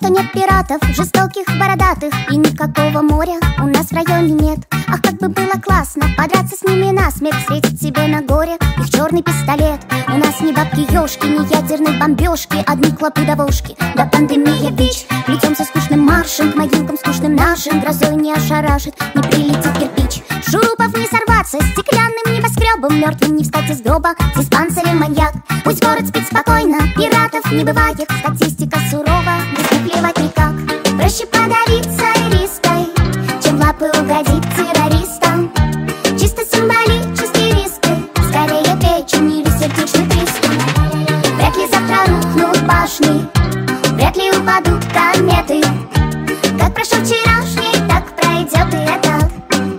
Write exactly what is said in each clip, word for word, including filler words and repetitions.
что нет пиратов, жестоких, бородатых, и никакого моря у нас в районе нет. Ах, как бы было классно подраться с ними насмерть, встретить себе на горе их черный пистолет. У нас ни бабки-ешки, ни ядерной бомбежки, одни клопы-довошки, да пандемия ВИЧ. Плетемся скучным маршем к могилкам скучным нашим, грозой не ошарашит, не прилетит кирпич. Шурупов не сорваться, стеклянным небоскребом, мертвым не встать из гроба, диспансере маньяк. Пусть город спит спокойно, пиратов не бывает, статистика сурова, не плевать никак. Проще подавиться риской, чем в лапы угодить террористам. Чисто символический риск, скорее печень или сердечный приступ. Вряд ли завтра рухнут башни, вряд ли упадут кометы. Как прошел вчерашний, так пройдет и этот.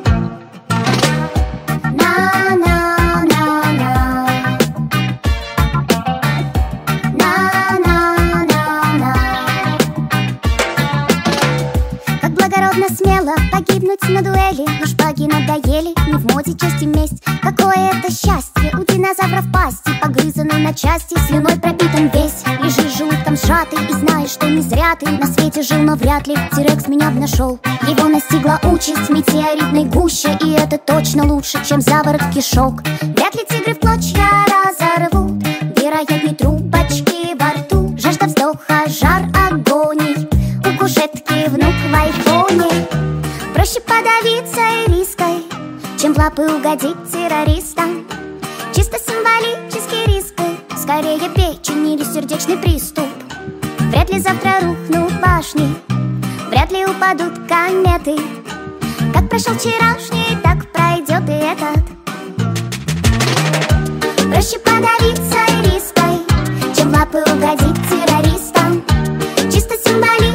Смело погибнуть на дуэли, но шпаги надоели, не в моде честь и месть. Какое это счастье у динозавров пасти, погрызанный на части, слюной пропитан весь. Лежишь желудком сжатый и знаешь, что не зря ты на свете жил, но вряд ли Тирекс меня б нашел. Его настигла участь метеоритной гуще, и это точно лучше, чем заворот кишок. Вряд ли тигры в клочья разорвут, вероятней трубочки во рту. Жажда вздоха, жар агоний, у кушетки внук в айфоне. Проще подавиться риской, чем в лапы угодить террористам. Чисто символический риск, скорее печень или сердечный приступ. Вряд ли завтра рухнут башни, вряд ли упадут кометы. Как прошел вчерашний, так пройдет и этот. Проще подавиться риской, чем в лапы угодить террористам. Чисто символический